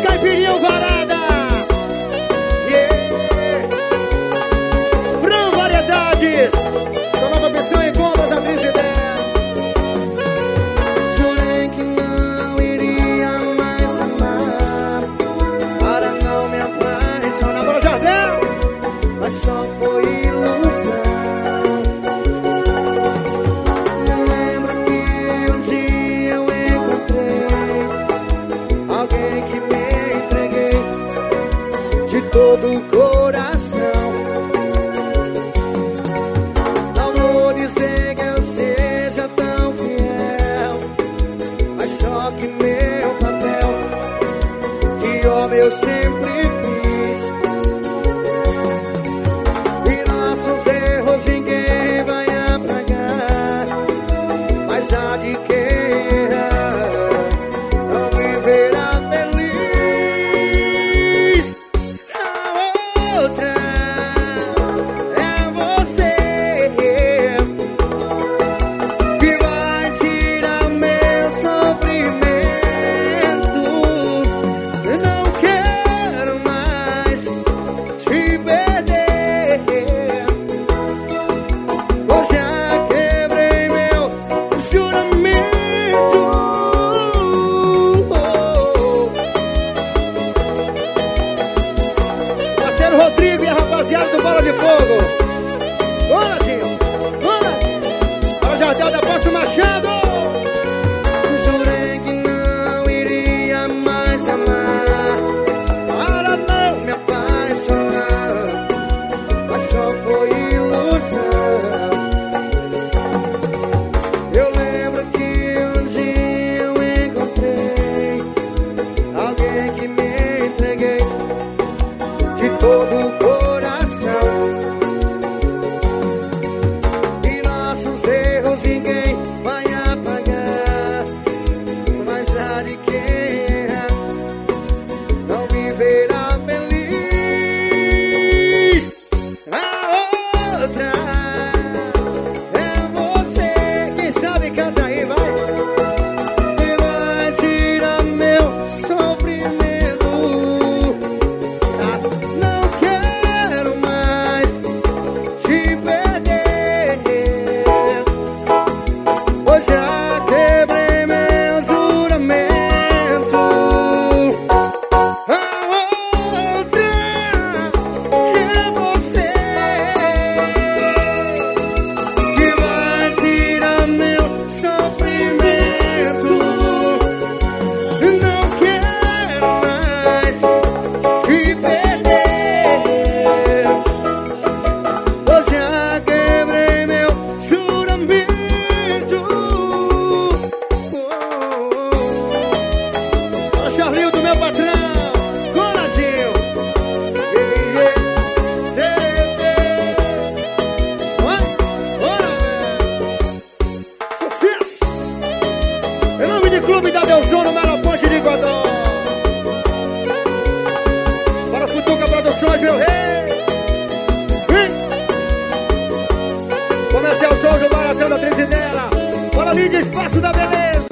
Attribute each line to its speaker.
Speaker 1: Caipirinha Alvarada. Fran Variedades. Sua nova versão em bombas, a atriz ideia.
Speaker 2: Jurei que não iria mais amar, para não me apaixonar
Speaker 1: Bora, Jardel.
Speaker 2: mas só foi ilusão. Lembro que um dia eu encontrei alguém que me entreguei de todo o coração. Não vou dizer que eu seja tão fiel, mas só que meu papel de homem eu sempre fiz. E nossos erros ninguém vai apagar, mas há de quem errar não viverá feliz. A outra é você que vai tirar meu sofrimento. Eu não quero mais te perder, pois já quebrei meu juramento.
Speaker 1: Parceiro Rodrigo e a rapaziada do Bola de Fogo. Bora, tio. Bora. Bora, Jardel da Poço Machado.
Speaker 2: Jurei que não iria mais amar, para não me apaixonar, mas só foi ilusão. Eu lembro que um dia eu encontrei alguém que me entreguei de todo o coração. E nossos erros ninguém vai apagar, mas há de quem errar não viverá feliz. A outra é você.
Speaker 1: Quem sabe canta aí, vai.
Speaker 2: Que vai tirar meu sofrimento. Não quero mais te perder, pois já quebrei meu juramento. A outra é você que vai tirar meu sofrimento. Não quero mais te perder, pois já quebrei meu juramento.
Speaker 1: Ó, Charlinho do meu patrão. Coladinho. Vai. Bora, velho. Sucesso. Em nome de Clube da Delzona, Melo Ponte de Godó. Bora, Futuca Produções, meu rei. Vem. Comercial Souza, Baratão da Atriz dela. Bora, Lídia, Espaço da Beleza.